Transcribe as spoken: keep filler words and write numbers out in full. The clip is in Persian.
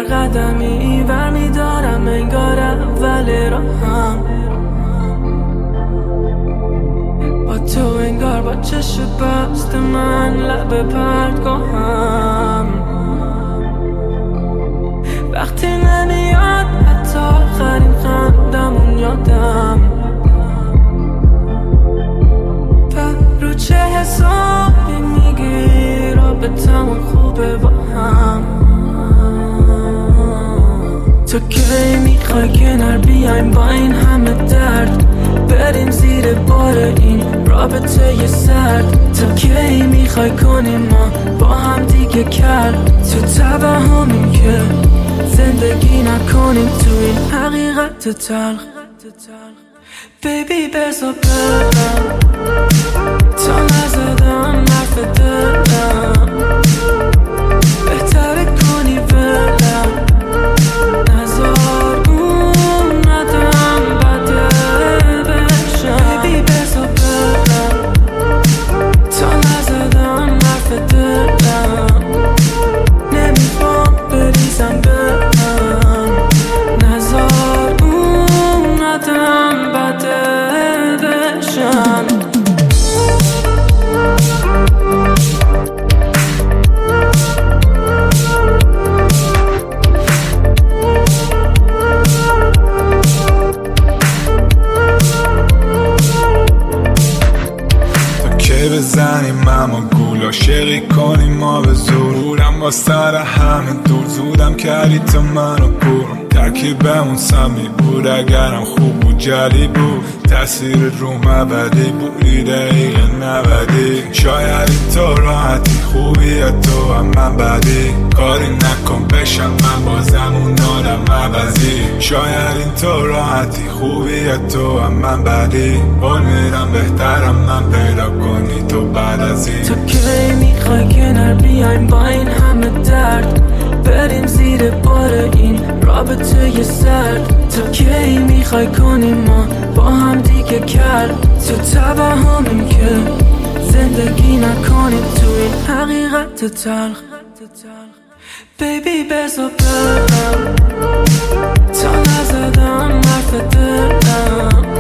قدمی ور میدارم انگار اول راهم، با تو انگار با چشم بست من لب پرتگاهم. وقتی نمیاد حتی آخرین خندمون یادم، رو چه حسابی میگی رابطمون خوبه با هم؟ تو کی میخوای کنار بیایم با این همه درد، بریم زیر بار این رابطه ی سرد؟ تو کی میخوای کنیم ما با هم دیگه کرد؟ تو توهمیم که زندگی نکنیم تو این حقیقت تلخ. بیبی بذار برم تا نزدم حرف دلم، بهتره کنی ولم، نذار اون ندم بده بشم. بیبی بذار برم تا نزدم حرف دلم، نمیخوام بریزم برم، نذار اون ندم بده بشم. بزنیم اما گول عاشقی کنیم ما به زور، بورم با سر همه دور، زودم کردی تو منو کور. ترکیبمون سمی بود اگرم خوب بود جلی بود، تأثیر رو مبدی بود دقیقه نبدی. شاید این تو راحتی خوبی تو هم من بدی، کاری نکن بشم من بازم اون آدم عوضی. شاید این تو راحتی خوبی تو هم من بدی، قول میدم بهترم من پیدا کنی تو بعد از این. تو کی میخوای کنار بیایم با این همه درد، بریم زیر بار این رابطه ی سرد؟ تو کی میخوای کنیم ما با هم دیگه کرد؟ تو توهمیم که زندگی نکنیم تو این حقیقت تلخ. بیبی بذار برم تا نزدم حرف دلم،